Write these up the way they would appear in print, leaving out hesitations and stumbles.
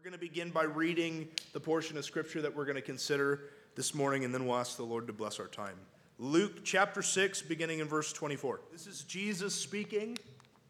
going to begin by reading the portion of Scripture that we're going to consider this morning, and then we'll ask the Lord to bless our time. Luke chapter 6, beginning in verse 24. This is Jesus speaking.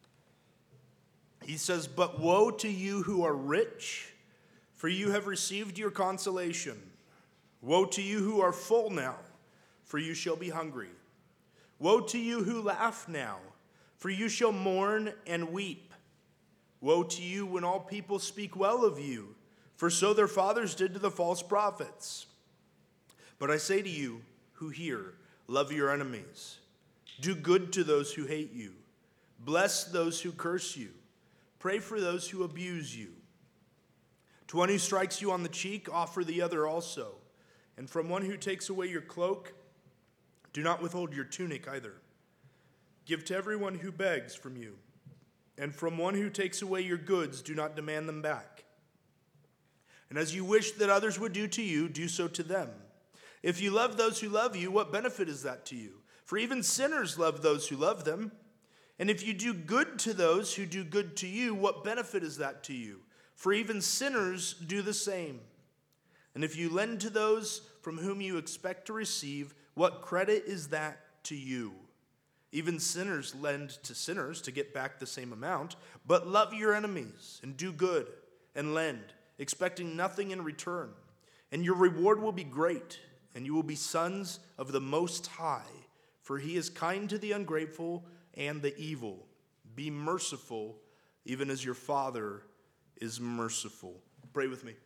He says, "But woe to you who are rich, for you have received your consolation. Woe to you who are full now, for you shall be hungry. Woe to you who laugh now, for you shall mourn and weep. Woe to you when all people speak well of you, for so their fathers did to the false prophets. But I say to you who hear, love your enemies. Do good to those who hate you. Bless those who curse you. Pray for those who abuse you. To one who strikes you on the cheek, offer the other also. And from one who takes away your cloak, do not withhold your tunic either. Give to everyone who begs from you. And from one who takes away your goods, do not demand them back. And as you wish that others would do to you, do so to them. If you love those who love you, what benefit is that to you? For even sinners love those who love them. And if you do good to those who do good to you, what benefit is that to you? For even sinners do the same. And if you lend to those from whom you expect to receive, what credit is that to you? Even sinners lend to sinners to get back the same amount. But love your enemies and do good and lend, expecting nothing in return. And your reward will be great, and you will be sons of the Most High, for he is kind to the ungrateful and the evil. Be merciful, even as your Father is merciful." Pray with me.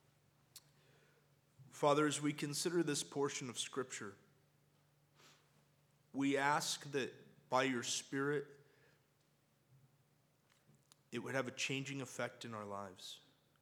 Father, as we consider this portion of Scripture, we ask that by your Spirit, it would have a changing effect in our lives.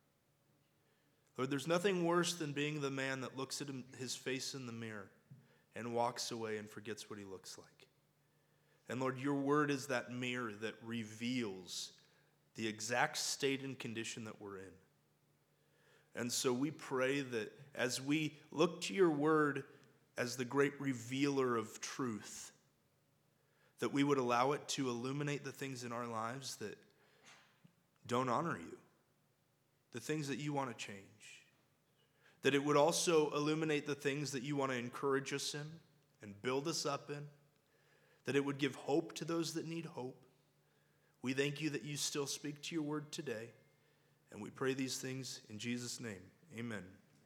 Lord, there's nothing worse than being the man that looks at his face in the mirror and walks away and forgets what he looks like. And Lord, your word is that mirror that reveals the exact state and condition that we're in. And so we pray that as we look to your word as the great revealer of truth, that we would allow it to illuminate the things in our lives that don't honor you, the things that you want to change, that it would also illuminate the things that you want to encourage us in and build us up in, that it would give hope to those that need hope. We thank you that you still speak to your word today, and we pray these things in Jesus' name. Amen.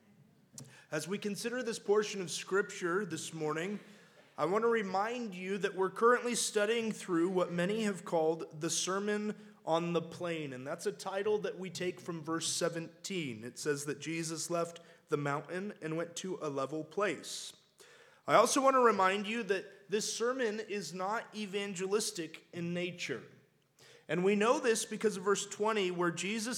As we consider this portion of Scripture this morning, I want to remind you that we're currently studying through what many have called the Sermon on the Plain, and that's a title that we take from verse 17. It says that Jesus left the mountain and went to a level place. I also want to remind you that this sermon is not evangelistic in nature. And we know this because of verse 20, where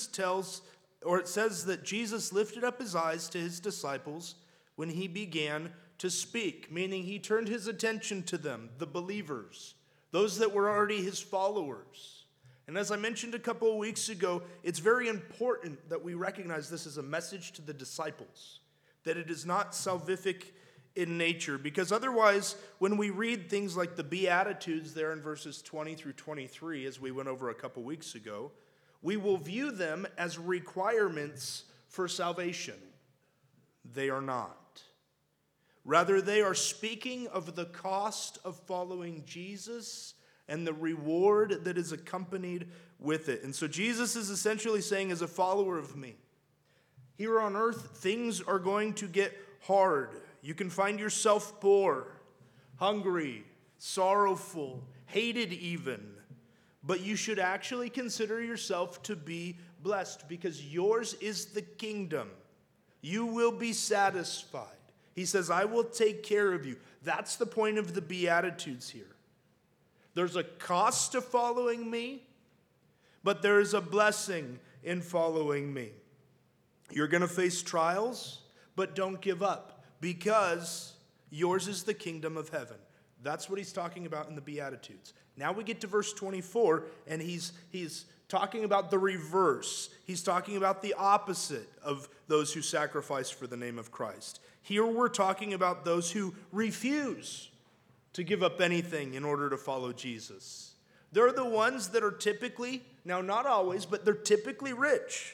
it says that Jesus lifted up his eyes to his disciples when he began to speak, meaning he turned his attention to them, the believers, those that were already his followers. And as I mentioned a couple of weeks ago, it's very important that we recognize this as a message to the disciples, that it is not salvific in nature, because otherwise, when we read things like the Beatitudes there in verses 20 through 23, as we went over a couple weeks ago, we will view them as requirements for salvation. They are not. Rather, they are speaking of the cost of following Jesus and the reward that is accompanied with it. And so Jesus is essentially saying, as a follower of me, here on earth, things are going to get hard. You can find yourself poor, hungry, sorrowful, hated even. But you should actually consider yourself to be blessed, because yours is the kingdom. You will be satisfied. He says, I will take care of you. That's the point of the Beatitudes here. There's a cost to following me, but there is a blessing in following me. You're going to face trials, but don't give up, because yours is the kingdom of heaven. That's what he's talking about in the Beatitudes. Now we get to verse 24, and he's talking about the reverse. He's talking about the opposite of those who sacrifice for the name of Christ. Here we're talking about those who refuse to give up anything in order to follow Jesus. They're the ones that are typically, now not always, but they're typically rich.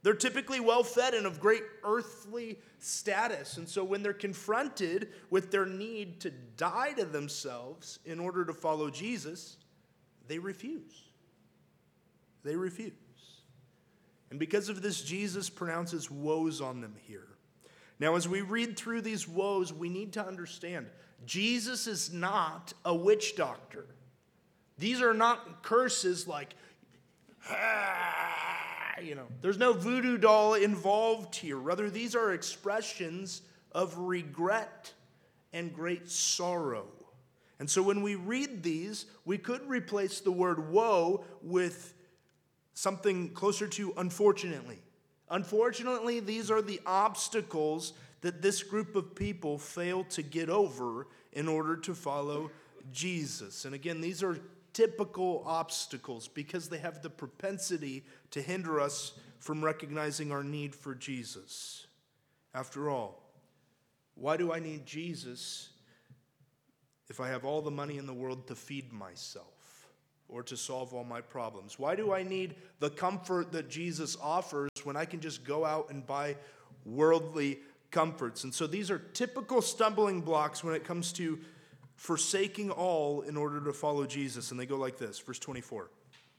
They're typically well-fed and of great earthly status. And so when they're confronted with their need to die to themselves in order to follow Jesus, they refuse. They refuse. And because of this, Jesus pronounces woes on them here. Now, as we read through these woes, we need to understand Jesus is not a witch doctor. These are not curses like, there's no voodoo doll involved here. Rather, these are expressions of regret and great sorrow. And so when we read these, we could replace the word woe with something closer to unfortunately. Unfortunately, these are the obstacles that this group of people fail to get over in order to follow Jesus. And again, these are typical obstacles because they have the propensity to hinder us from recognizing our need for Jesus. After all, why do I need Jesus if I have all the money in the world to feed myself or to solve all my problems? Why do I need the comfort that Jesus offers when I can just go out and buy worldly comforts? And so these are typical stumbling blocks when it comes to forsaking all in order to follow Jesus. And they go like this, verse 24.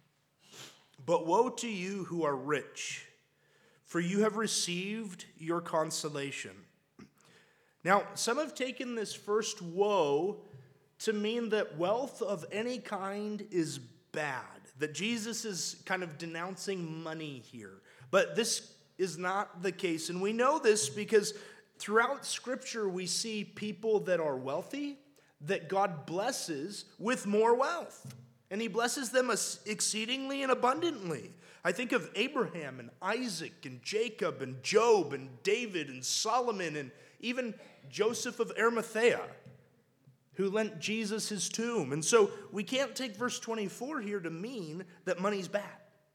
But woe to you who are rich, for you have received your consolation. Now, some have taken this first woe to mean that wealth of any kind is bad, that Jesus is kind of denouncing money here. But this is not the case. And we know this because throughout Scripture we see people that are wealthy that God blesses with more wealth. And he blesses them exceedingly and abundantly. I think of Abraham and Isaac and Jacob and Job and David and Solomon and even Joseph of Arimathea, who lent Jesus his tomb. And so we can't take verse 24 here to mean that money's bad.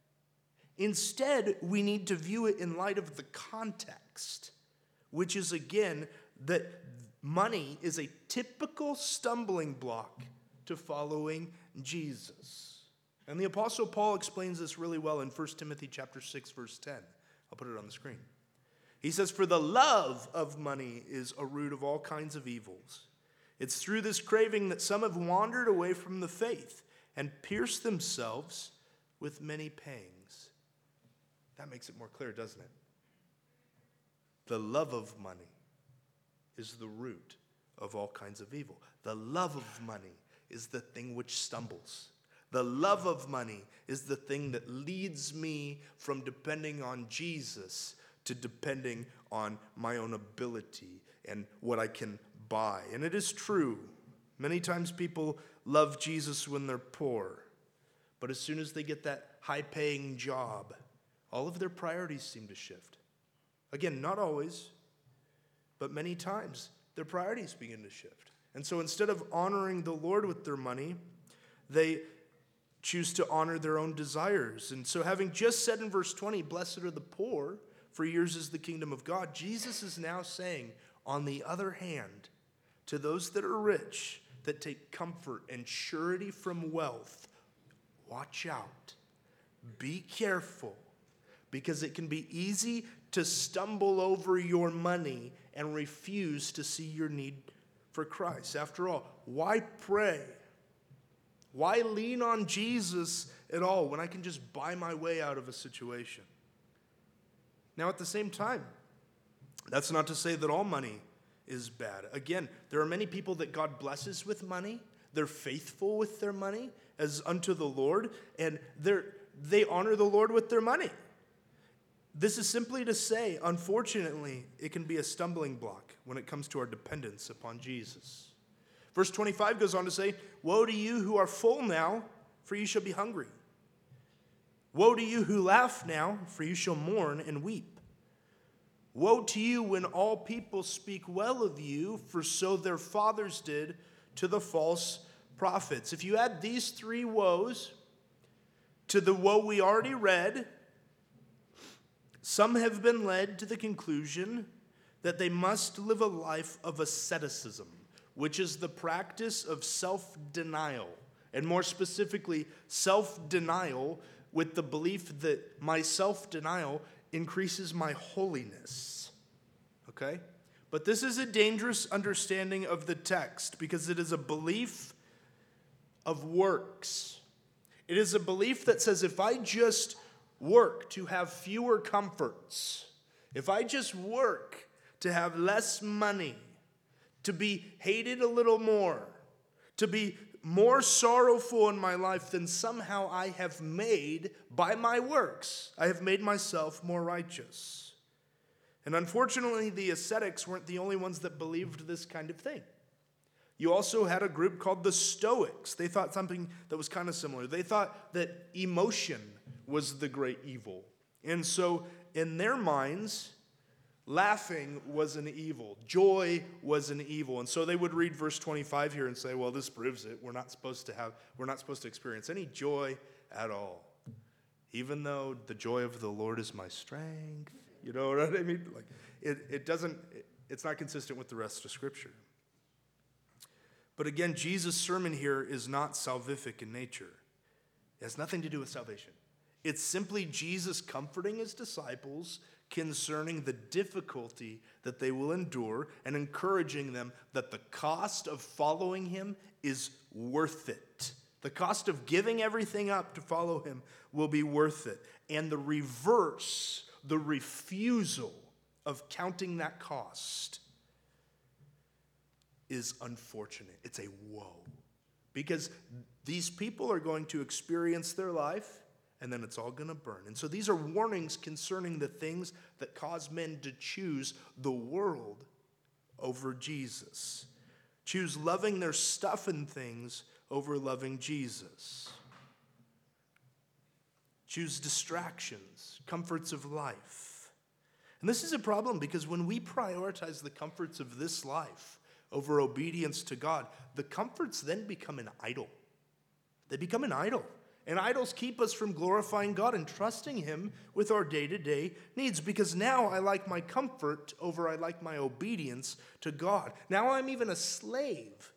Instead, we need to view it in light of the context, which is, again, that money is a typical stumbling block to following Jesus. And the Apostle Paul explains this really well in 1 Timothy chapter 6, verse 10. I'll put it on the screen. He says, "For the love of money is a root of all kinds of evils. It's through this craving that some have wandered away from the faith and pierced themselves with many pangs." That makes it more clear, doesn't it? The love of money is the root of all kinds of evil. The love of money is the thing which stumbles. The love of money is the thing that leads me from depending on Jesus to depending on my own ability and what I can buy. And it is true. Many times people love Jesus when they're poor. But as soon as they get that high-paying job, all of their priorities seem to shift. Again, not always, but many times their priorities begin to shift. And so instead of honoring the Lord with their money, they choose to honor their own desires. And so having just said in verse 20, "Blessed are the poor, for yours is the kingdom of God," Jesus is now saying, on the other hand, to those that are rich, that take comfort and surety from wealth, watch out. Be careful, because it can be easy to stumble over your money and refuse to see your need for Christ. After all, why pray? Why lean on Jesus at all when I can just buy my way out of a situation? Now, at the same time, that's not to say that all money is bad. Again, there are many people that God blesses with money. They're faithful with their money as unto the Lord, and they honor the Lord with their money. This is simply to say, unfortunately, it can be a stumbling block when it comes to our dependence upon Jesus. Verse 25 goes on to say, "Woe to you who are full now, for you shall be hungry. Woe to you who laugh now, for you shall mourn and weep. Woe to you when all people speak well of you, for so their fathers did to the false prophets." If you add these three woes to the woe we already read, some have been led to the conclusion that they must live a life of asceticism, which is the practice of self-denial, and more specifically, self-denial with the belief that my self-denial increases my holiness. Okay? But this is a dangerous understanding of the text because it is a belief of works. It is a belief that says if I just work to have fewer comforts, if I just work to have less money, to be hated a little more, to be more sorrowful in my life, then somehow I have made, by my works, I have made myself more righteous. And unfortunately, the ascetics weren't the only ones that believed this kind of thing. You also had a group called the Stoics. They thought something that was kind of similar. They thought that emotion was the great evil. And so in their minds, laughing was an evil. Joy was an evil. And so they would read verse 25 here and say, well, this proves it. We're not supposed to experience any joy at all. Even though the joy of the Lord is my strength. You know what I mean? Like it's not consistent with the rest of Scripture. But again, Jesus' sermon here is not salvific in nature. It has nothing to do with salvation. It's simply Jesus comforting his disciples concerning the difficulty that they will endure and encouraging them that the cost of following him is worth it. The cost of giving everything up to follow him will be worth it. And the reverse, the refusal of counting that cost is unfortunate. It's a woe. Because these people are going to experience their life and then it's all going to burn. And so these are warnings concerning the things that cause men to choose the world over Jesus. Choose loving their stuff and things over loving Jesus. Choose distractions, comforts of life. And this is a problem because when we prioritize the comforts of this life over obedience to God, the comforts then become an idol. They become an idol. And idols keep us from glorifying God and trusting him with our day-to-day needs. Because now I like my comfort over I like my obedience to God. Now I'm even a slave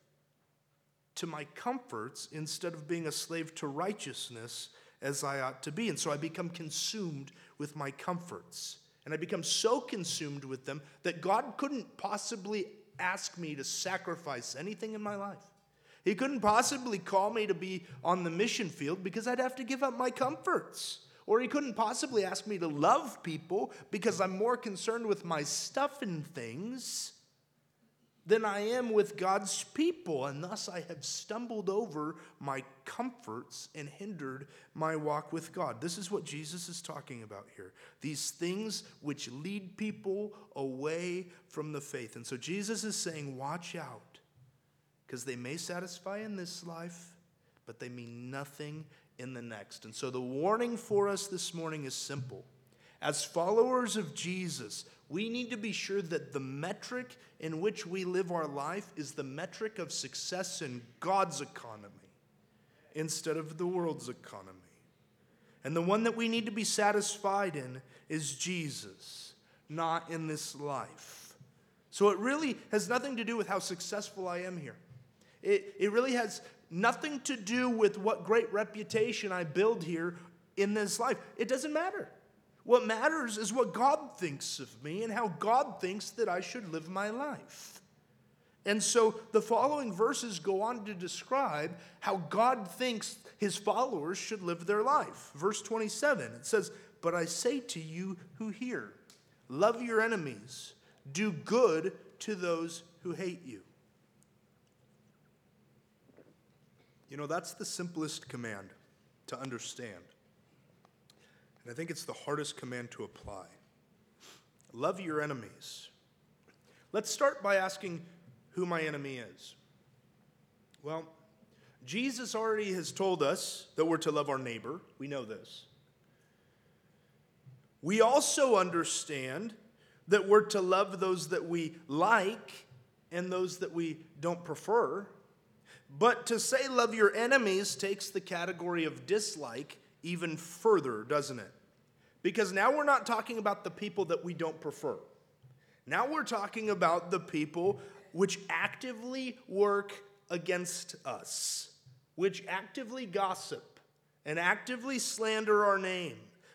to my comforts instead of being a slave to righteousness as I ought to be. And so I become consumed with my comforts. And I become so consumed with them that God couldn't possibly ask me to sacrifice anything in my life. He couldn't possibly call me to be on the mission field because I'd have to give up my comforts. Or he couldn't possibly ask me to love people because I'm more concerned with my stuff and things than I am with God's people. And thus I have stumbled over my comforts and hindered my walk with God. This is what Jesus is talking about here. These things which lead people away from the faith. And so Jesus is saying, watch out. Because they may satisfy in this life, but they mean nothing in the next. And so the warning for us this morning is simple. As followers of Jesus, we need to be sure that the metric in which we live our life is the metric of success in God's economy instead of the world's economy. And the one that we need to be satisfied in is Jesus, not in this life. So it really has nothing to do with how successful I am here. It really has nothing to do with what great reputation I build here in this life. It doesn't matter. What matters is what God thinks of me and how God thinks that I should live my life. And so the following verses go on to describe how God thinks his followers should live their life. Verse 27, it says, "But I say to you who hear, love your enemies, do good to those who hate you." You know, that's the simplest command to understand. And I think it's the hardest command to apply. Love your enemies. Let's start by asking who my enemy is. Well, Jesus already has told us that we're to love our neighbor. We know this. We also understand that we're to love those that we like and those that we don't prefer. But to say love your enemies takes the category of dislike even further, doesn't it? Because now we're not talking about the people that we don't prefer. Now we're talking about the people which actively work against us, which actively gossip and actively slander our name,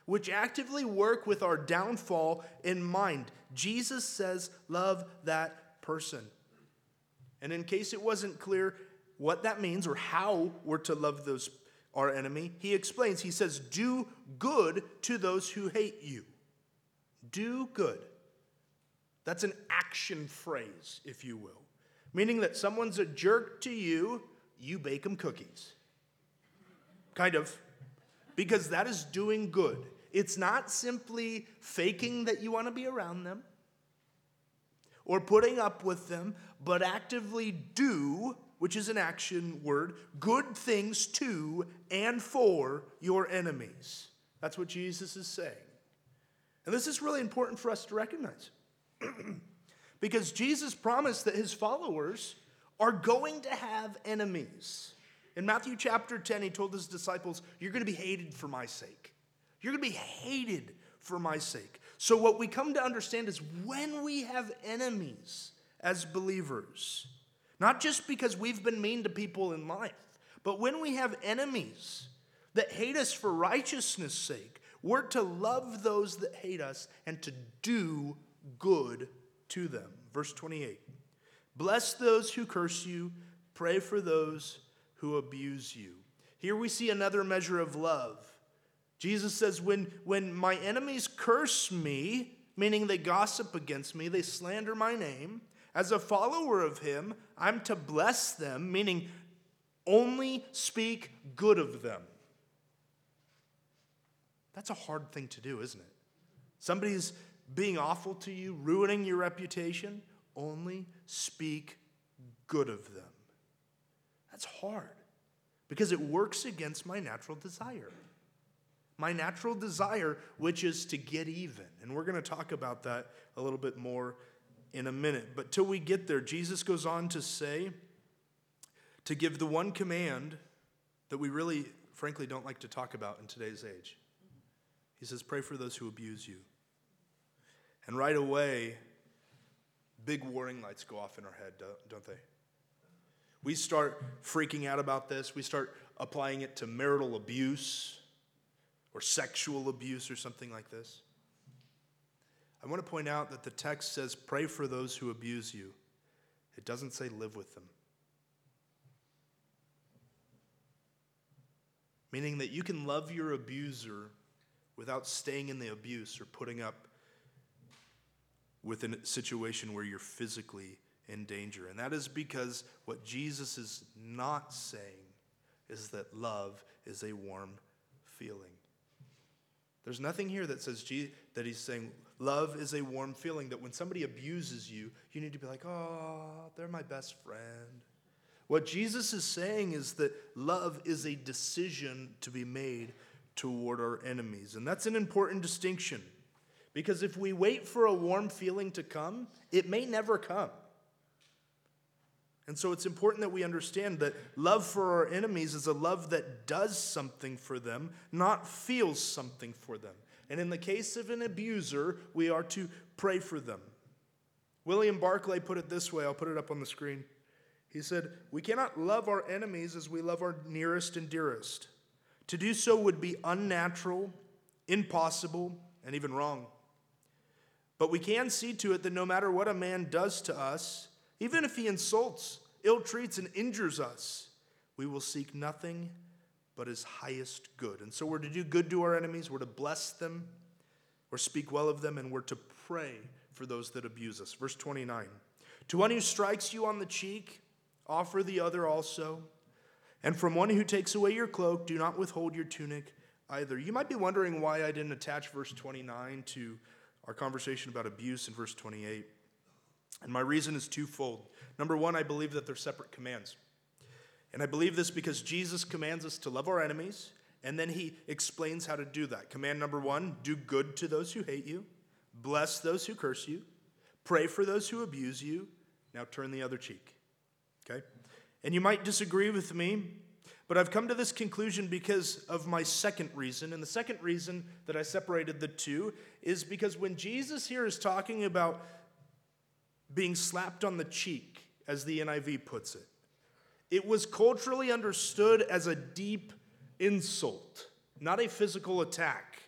which actively work with our downfall in mind. Jesus says, love that person. And in case it wasn't clear what that means or how we're to love our enemy, he explains. He says, do good to those who hate you. Do good. That's an action phrase, if you will. Meaning that someone's a jerk to you, you bake them cookies. Kind of. Because that is doing good. It's not simply faking that you want to be around them or putting up with them, but actively do, which is an action word, good things to and for your enemies. That's what Jesus is saying. And this is really important for us to recognize. Because Jesus promised that his followers are going to have enemies. In Matthew chapter 10, he told his disciples, you're going to be hated for my sake. You're going to be hated for my sake. So what we come to understand is when we have enemies as believers, not just because we've been mean to people in life, but when we have enemies that hate us for righteousness' sake, we're to love those that hate us and to do good to them. Verse 28. Bless those who curse you, pray for those who abuse you. Here we see another measure of love. Jesus says, when my enemies curse me, meaning they gossip against me, they slander my name, as a follower of him, I'm to bless them, meaning only speak good of them. That's a hard thing to do, isn't it? Somebody's being awful to you, ruining your reputation, only speak good of them. That's hard because it works against my natural desire. My natural desire, which is to get even. And we're going to talk about that a little bit more in a minute. But till we get there, Jesus goes on to say, to give the one command that we really, frankly, don't like to talk about in today's age. He says, pray for those who abuse you. And right away, big warning lights go off in our head, don't they? We start freaking out about this. We start applying it to marital abuse or sexual abuse or something like this. I want to point out that the text says, pray for those who abuse you. It doesn't say live with them. Meaning that you can love your abuser without staying in the abuse or putting up with a situation where you're physically in danger. And that is because what Jesus is not saying is that love is a warm feeling. There's nothing here that says that he's saying love is a warm feeling, that when somebody abuses you, you need to be like, oh, they're my best friend. What Jesus is saying is that love is a decision to be made toward our enemies. And that's an important distinction. Because if we wait for a warm feeling to come, it may never come. And so it's important that we understand that love for our enemies is a love that does something for them, not feels something for them. And in the case of an abuser, we are to pray for them. William Barclay put it this way. I'll put it up on the screen. He said, we cannot love our enemies as we love our nearest and dearest. To do so would be unnatural, impossible, and even wrong. But we can see to it that no matter what a man does to us, even if he insults, ill-treats, and injures us, we will seek nothing but his highest good. And so we're to do good to our enemies, we're to bless them, or speak well of them, and we're to pray for those that abuse us. Verse 29, to one who strikes you on the cheek, offer the other also. And from one who takes away your cloak, do not withhold your tunic either. You might be wondering why I didn't attach verse 29 to our conversation about abuse in verse 28. And my reason is twofold. Number one, I believe that they're separate commands. And I believe this because Jesus commands us to love our enemies, and then he explains how to do that. Command number one, do good to those who hate you, bless those who curse you, pray for those who abuse you, now turn the other cheek. Okay? And you might disagree with me, but I've come to this conclusion because of my second reason. And the second reason that I separated the two is because when Jesus here is talking about being slapped on the cheek, as the NIV puts it, it was culturally understood as a deep insult, not a physical attack.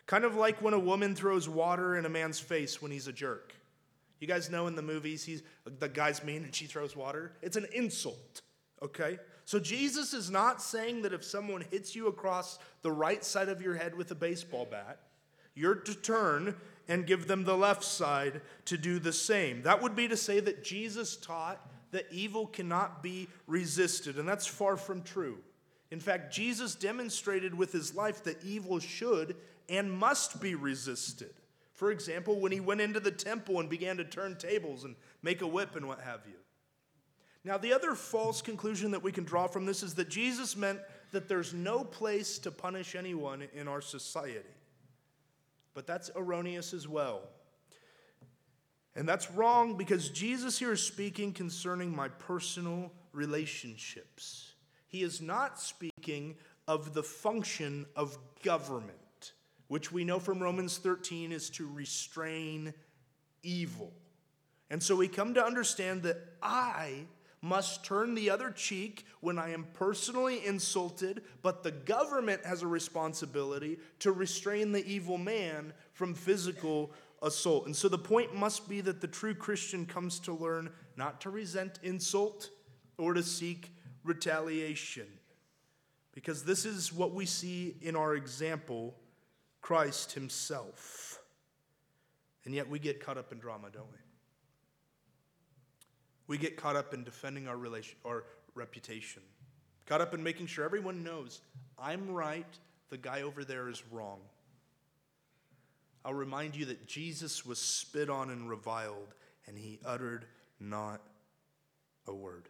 Kind of like when a woman throws water in a man's face when he's a jerk. You guys know in the movies, the guy's mean and she throws water. It's an insult, okay? So Jesus is not saying that if someone hits you across the right side of your head with a baseball bat, you're to turn and give them the left side to do the same. That would be to say that Jesus taught that evil cannot be resisted, and that's far from true. In fact, Jesus demonstrated with his life that evil should and must be resisted. For example, when he went into the temple and began to turn tables and make a whip and what have you. Now, the other false conclusion that we can draw from this is that Jesus meant that there's no place to punish anyone in our society. But that's erroneous as well. And that's wrong because Jesus here is speaking concerning my personal relationships. He is not speaking of the function of government, which we know from Romans 13 is to restrain evil. And so we come to understand that I must turn the other cheek when I am personally insulted, but the government has a responsibility to restrain the evil man from physical assault. And so the point must be that the true Christian comes to learn not to resent insult or to seek retaliation. Because this is what we see in our example, Christ himself. And yet we get caught up in drama, don't we? We get caught up in defending our reputation. Caught up in making sure everyone knows I'm right, the guy over there is wrong. I'll remind you that Jesus was spit on and reviled, and he uttered not a word.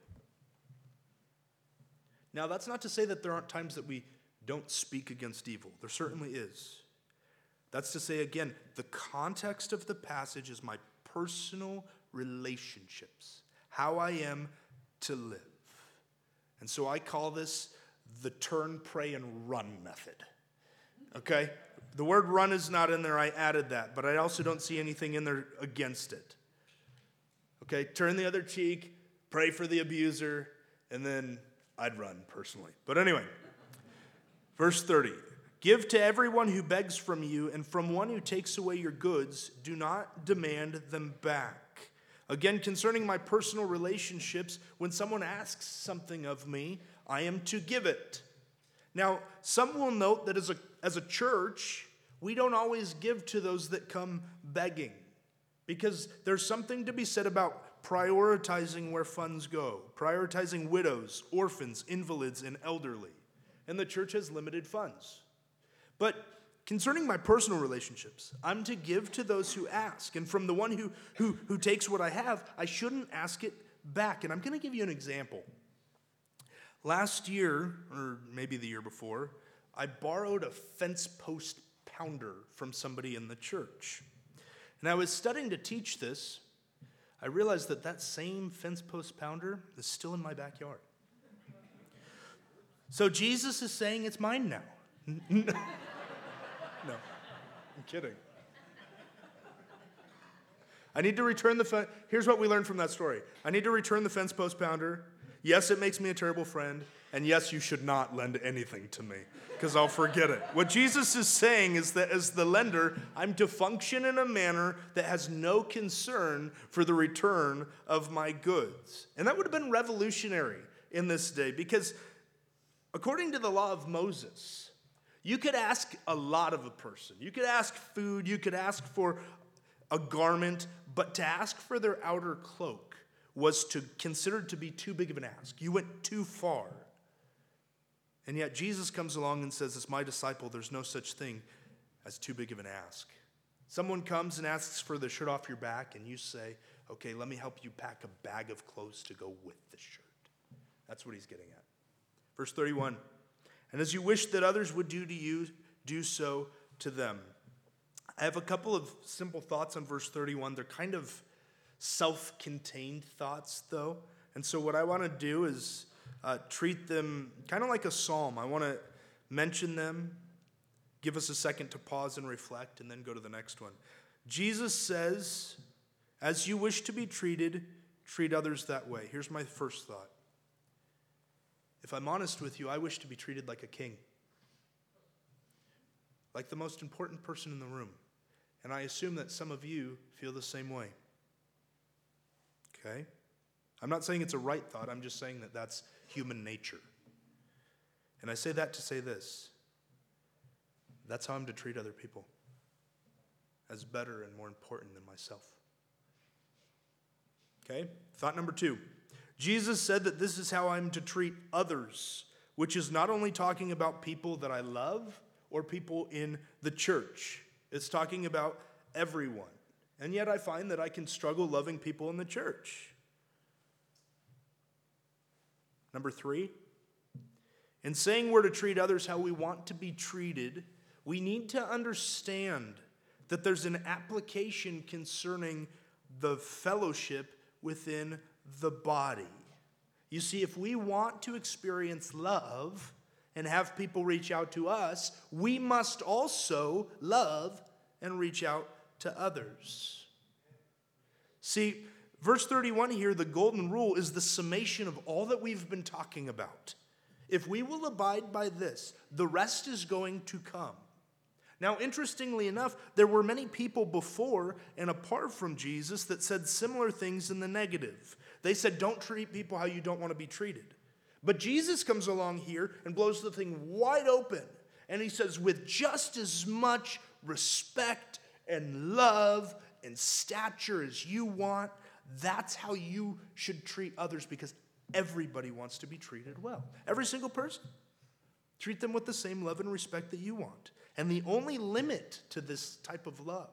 Now, that's not to say that there aren't times that we don't speak against evil. There certainly is. That's to say, again, the context of the passage is my personal relationships, how I am to live. And so I call this the turn, pray, and run method. Okay? The word run is not in there. I added that. But I also don't see anything in there against it. Okay? Turn the other cheek, pray for the abuser, and then I'd run personally. But anyway, verse 30. Give to everyone who begs from you, and from one who takes away your goods, do not demand them back. Again, concerning my personal relationships, when someone asks something of me, I am to give it. Now, some will note that as a church, we don't always give to those that come begging, because there's something to be said about prioritizing where funds go, prioritizing widows, orphans, invalids, and elderly. And the church has limited funds. But concerning my personal relationships, I'm to give to those who ask. And from the one who takes what I have, I shouldn't ask it back. And I'm going to give you an example. Last year, or maybe the year before, I borrowed a fence post pounder from somebody in the church. And I was studying to teach this. I realized that same fence post pounder is still in my backyard. So Jesus is saying it's mine now. No, I'm kidding. I need to return the fence. Here's what we learned from that story. I need to return the fence post pounder. Yes, it makes me a terrible friend. And yes, you should not lend anything to me because I'll forget it. What Jesus is saying is that as the lender, I'm to function in a manner that has no concern for the return of my goods. And that would have been revolutionary in this day because according to the law of Moses, you could ask a lot of a person. You could ask food, you could ask for a garment, but to ask for their outer cloak was considered to be too big of an ask. You went too far. And yet Jesus comes along and says, as my disciple, there's no such thing as too big of an ask. Someone comes and asks for the shirt off your back, and you say, okay, let me help you pack a bag of clothes to go with the shirt. That's what he's getting at. Verse 31. And as you wish that others would do to you, do so to them. I have a couple of simple thoughts on verse 31. They're kind of self-contained thoughts, though. And so what I want to do is treat them kind of like a psalm. I want to mention them, give us a second to pause and reflect, and then go to the next one. Jesus says, as you wish to be treated, treat others that way. Here's my first thought. If I'm honest with you, I wish to be treated like a king. like the most important person in the room. And I assume that some of you feel the same way. Okay? I'm not saying it's a right thought. I'm just saying that that's human nature. And I say that to say this. That's how I'm to treat other people. As better and more important than myself. Okay? Thought number 2. Jesus said that this is how I'm to treat others, which is not only talking about people that I love or people in the church. It's talking about everyone. And yet I find that I can struggle loving people in the church. Number 3, in saying we're to treat others how we want to be treated, we need to understand that there's an application concerning the fellowship within the body. You see, if we want to experience love and have people reach out to us, we must also love and reach out to others. See, verse 31 here, the golden rule, is the summation of all that we've been talking about. If we will abide by this, the rest is going to come. Now, interestingly enough, there were many people before and apart from Jesus that said similar things in the negative. They said, don't treat people how you don't want to be treated. But Jesus comes along here and blows the thing wide open. And he says, with just as much respect and love and stature as you want, that's how you should treat others, because everybody wants to be treated well. Every single person. Treat them with the same love and respect that you want. And the only limit to this type of love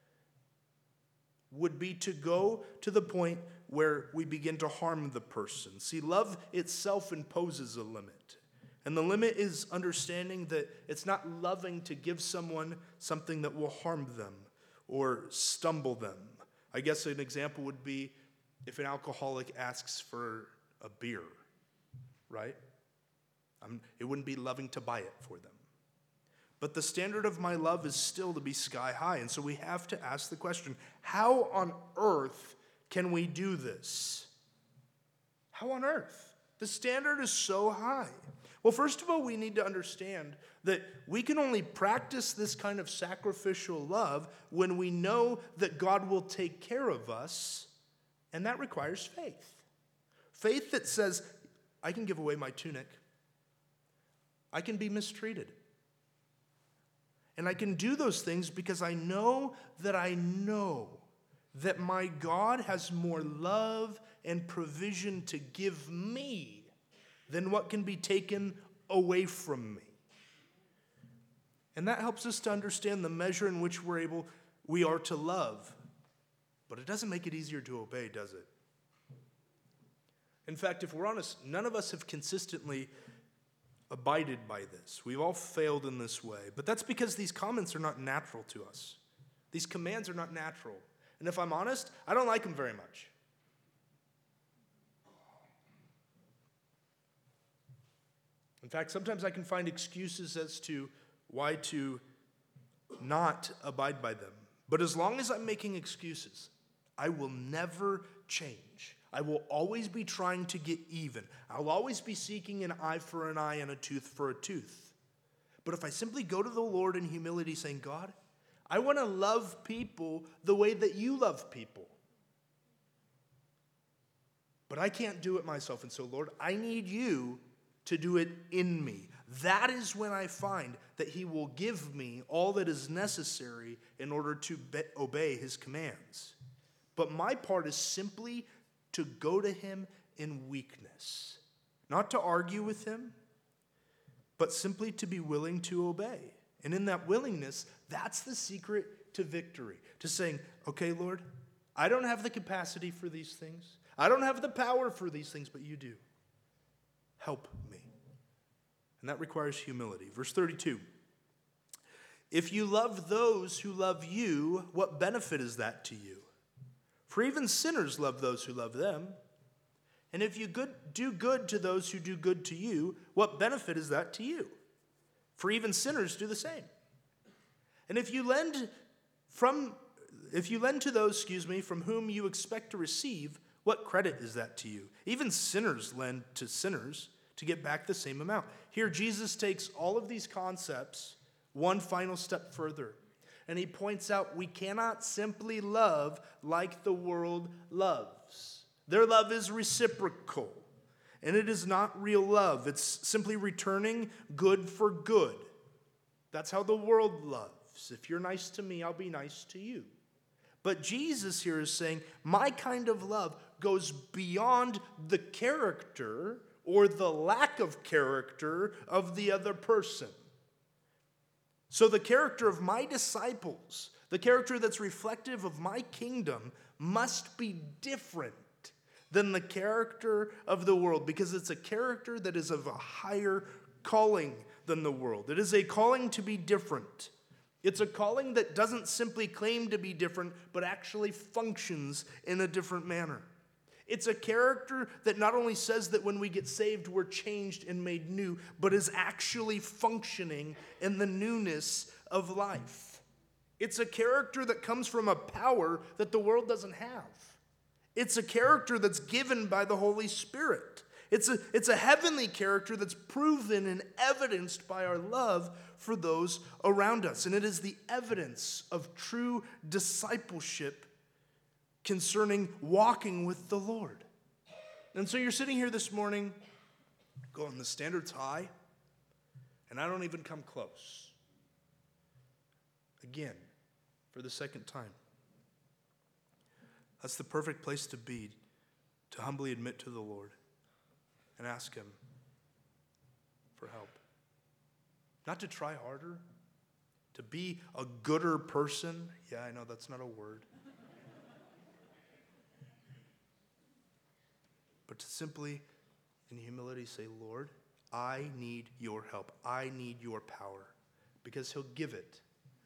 would be to go to the point where we begin to harm the person. See, love itself imposes a limit. And the limit is understanding that it's not loving to give someone something that will harm them or stumble them. I guess an example would be if an alcoholic asks for a beer, right? It wouldn't be loving to buy it for them. But the standard of my love is still to be sky high. And so we have to ask the question, how on earth can we do this? How on earth? The standard is so high. Well, first of all, we need to understand that we can only practice this kind of sacrificial love when we know that God will take care of us, and that requires faith. Faith that says, I can give away my tunic. I can be mistreated. And I can do those things because I know that my God has more love and provision to give me than what can be taken away from me. And that helps us to understand the measure in which we are to love. But it doesn't make it easier to obey, does it? In fact, if we're honest, none of us have consistently abided by this. We've all failed in this way. But that's because these comments are not natural to us. These commands are not natural. And if I'm honest, I don't like them very much. In fact, sometimes I can find excuses as to why to not abide by them. But as long as I'm making excuses, I will never change. I will always be trying to get even. I'll always be seeking an eye for an eye and a tooth for a tooth. But if I simply go to the Lord in humility saying, God, I want to love people the way that you love people. But I can't do it myself. And so, Lord, I need you to do it in me. That is when I find that he will give me all that is necessary in order to obey his commands. But my part is simply to go to him in weakness. Not to argue with him, but simply to be willing to obey. And in that willingness, that's the secret to victory. To saying, okay, Lord, I don't have the capacity for these things. I don't have the power for these things, but you do. Help me. And that requires humility. Verse 32. If you love those who love you, what benefit is that to you? For even sinners love those who love them. And if you do good to those who do good to you, what benefit is that to you? For even sinners do the same. And if you lend to those, from whom you expect to receive, what credit is that to you? Even sinners lend to sinners to get back the same amount. Here, Jesus takes all of these concepts one final step further. And he points out we cannot simply love like the world loves. Their love is reciprocal, and it is not real love. It's simply returning good for good. That's how the world loves. If you're nice to me, I'll be nice to you. But Jesus here is saying, my kind of love goes beyond the character or the lack of character of the other person. So the character of my disciples, the character that's reflective of my kingdom, must be different than the character of the world, because it's a character that is of a higher calling than the world. It is a calling to be different. It's a calling that doesn't simply claim to be different, but actually functions in a different manner. It's a character that not only says that when we get saved, we're changed and made new, but is actually functioning in the newness of life. It's a character that comes from a power that the world doesn't have. It's a character that's given by the Holy Spirit. It's a heavenly character that's proven and evidenced by our love for those around us. And it is the evidence of true discipleship concerning walking with the Lord. And so you're sitting here this morning going, the standard's high, and I don't even come close. Again, for the second time. That's the perfect place to be, to humbly admit to the Lord and ask him for help. Not to try harder, to be a gooder person. Yeah, I know that's not a word. But to simply, in humility, say, Lord, I need your help. I need your power. Because he'll give it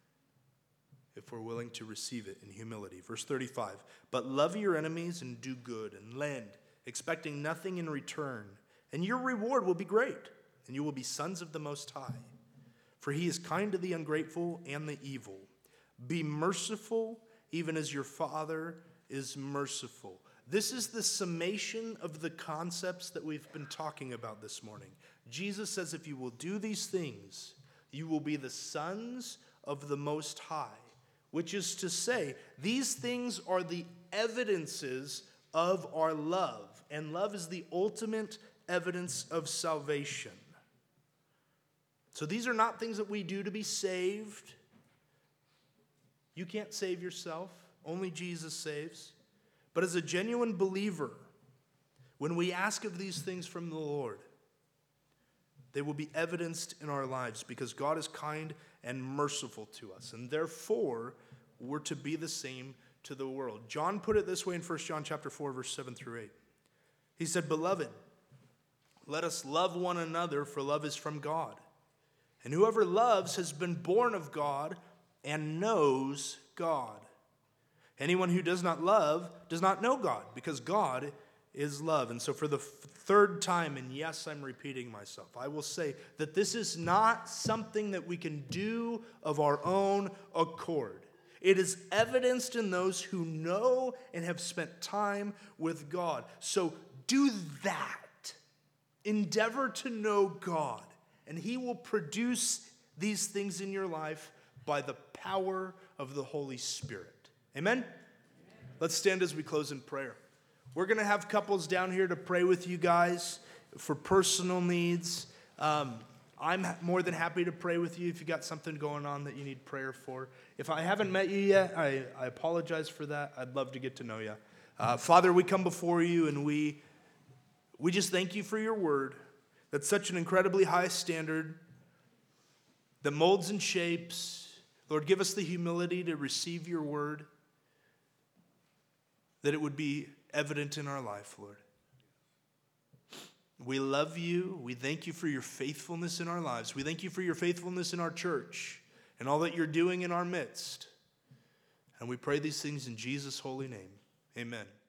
if we're willing to receive it in humility. Verse 35, but love your enemies and do good and lend, expecting nothing in return. And your reward will be great, and you will be sons of the Most High. For he is kind to the ungrateful and the evil. Be merciful, even as your Father is merciful. This is the summation of the concepts that we've been talking about this morning. Jesus says if you will do these things, you will be the sons of the Most High, which is to say, these things are the evidences of our love, and love is the ultimate evidence of salvation. So these are not things that we do to be saved. You can't save yourself. Only Jesus saves. But as a genuine believer, when we ask of these things from the Lord, they will be evidenced in our lives because God is kind and merciful to us. And therefore, we're to be the same to the world. John put it this way in 1 John chapter 4, verse 7 through 8. He said, beloved, let us love one another, for love is from God. And whoever loves has been born of God and knows God. Anyone who does not love does not know God, because God is love. And so for the third time, and yes, I'm repeating myself, I will say that this is not something that we can do of our own accord. It is evidenced in those who know and have spent time with God. So do that. Endeavor to know God, and he will produce these things in your life by the power of the Holy Spirit. Amen? Let's stand as we close in prayer. We're going to have couples down here to pray with you guys for personal needs. I'm more than happy to pray with you if you got something going on that you need prayer for. If I haven't met you yet, I apologize for that. I'd love to get to know you. Father, we come before you and we just thank you for your word. That's such an incredibly high standard that molds and shapes. Lord, give us the humility to receive your word, that it would be evident in our life, Lord. We love you. We thank you for your faithfulness in our lives. We thank you for your faithfulness in our church and all that you're doing in our midst. And we pray these things in Jesus' holy name. Amen.